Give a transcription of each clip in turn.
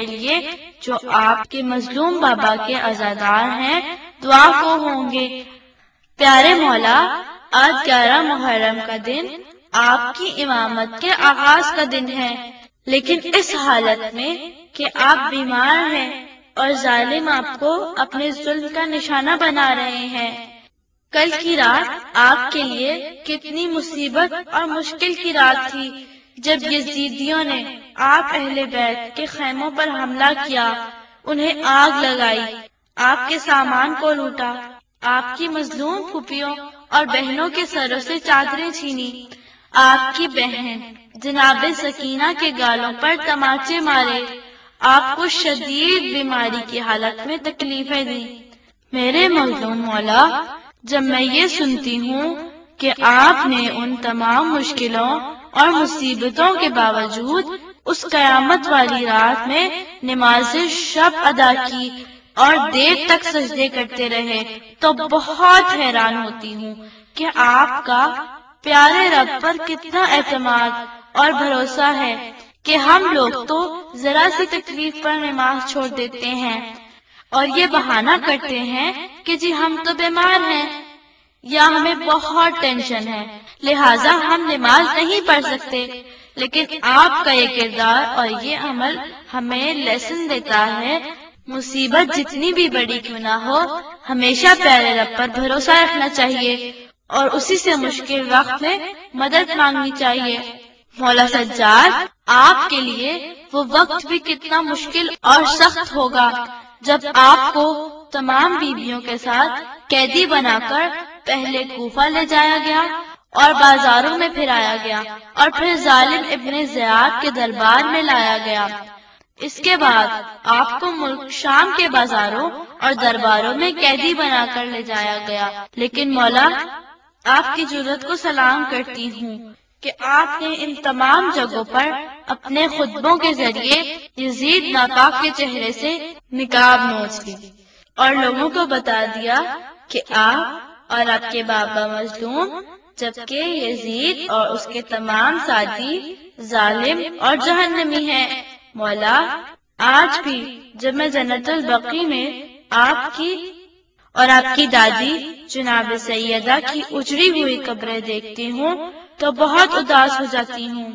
کے لیے جو آپ کے مظلوم بابا کے عزادار ہیں دعا کو ہوں گے۔ پیارے مولا، آج 11 محرم کا دن آپ کی امامت کے آغاز کا دن ہے، لیکن اس حالت میں کہ آپ بیمار ہیں اور ظالم آپ کو اپنے ظلم کا نشانہ بنا رہے ہیں۔ کل کی رات آپ کے لیے کتنی مصیبت اور مشکل کی رات تھی جب یزیدیوں نے آپ اہل بیت کے خیموں پر حملہ کیا، انہیں آگ لگائی، آپ کے سامان کو لوٹا، آپ کی مظلوم پھوپھیوں اور بہنوں کے سروں سے چادریں چھینی، آپ کی بہن جناب سکینہ کے گالوں پر تماچے مارے، آپ کو شدید بیماری کی حالت میں تکلیفیں دی۔ میرے مظلوم مولا، جب میں یہ سنتی ہوں کہ آپ نے ان تمام مشکلوں اور مصیبتوں کے باوجود اس قیامت والی رات میں نماز شب ادا کی اور دیر تک سجدے کرتے رہے، تو بہت حیران ہوتی ہوں کہ آپ کا پیارے رب پر کتنا اعتماد اور بھروسہ ہے کہ ہم لوگ تو ذرا سی تکلیف پر نماز چھوڑ دیتے ہیں اور یہ بہانہ کرتے ہیں کہ جی ہم تو بیمار ہیں یا ہمیں بہت ٹینشن ہے لہٰذا ہم نماز نہیں پڑھ سکتے، لیکن آپ کا یہ کردار اور یہ عمل ہمیں لیسن دیتا ہے مصیبت جتنی بھی بڑی کیوں نہ ہو ہمیشہ پیارے رب پر بھروسہ رکھنا چاہیے اور اسی سے مشکل وقت میں مدد مانگنی چاہیے۔ مولا سجاد، آپ کے لیے وہ وقت بھی کتنا مشکل اور سخت ہوگا جب آپ کو تمام بیویوں کے ساتھ قیدی بنا کر پہلے کوفہ لے جایا گیا اور بازاروں میں پھرایا گیا اور پھر ظالم ابن زیاد کے دربار میں لایا گیا۔ اس کے بعد آپ کو ملک شام کے بازاروں اور درباروں میں قیدی بنا کر لے جایا گیا، لیکن مولا آپ کی جرات کو سلام کرتی ہوں کہ آپ نے ان تمام جگہوں پر اپنے خطبوں کے ذریعے یزید ناپاک کے چہرے سے نقاب نوچ لی اور لوگوں کو بتا دیا کہ آپ اور آپ کے بابا مظلوم جبکہ یزید اور اس کے تمام ساتھی ظالم اور جہنمی ہیں۔ مولا، آج بھی جب میں جنت البقیع میں آپ کی اور آپ کی دادی جناب سیدہ کی اجڑی ہوئی قبریں دیکھتی ہوں تو بہت اداس ہو جاتی ہوں۔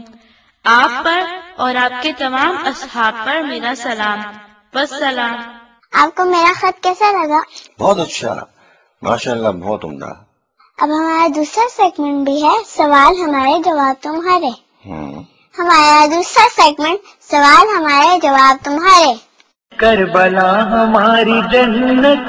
آپ پر اور آپ کے تمام اصحاب پر میرا سلام، بس سلام۔ آپ کو میرا خط کیسا لگا؟ بہت اچھا، ماشاءاللہ، بہت عمدہ۔ اب ہمارا دوسرا سیگمنٹ بھی ہے سوال ہمارے جواب تمہارے۔ ہمارا دوسرا سیگمنٹ سوال ہمارے جواب تمہارے۔ کربلا ہماری جنت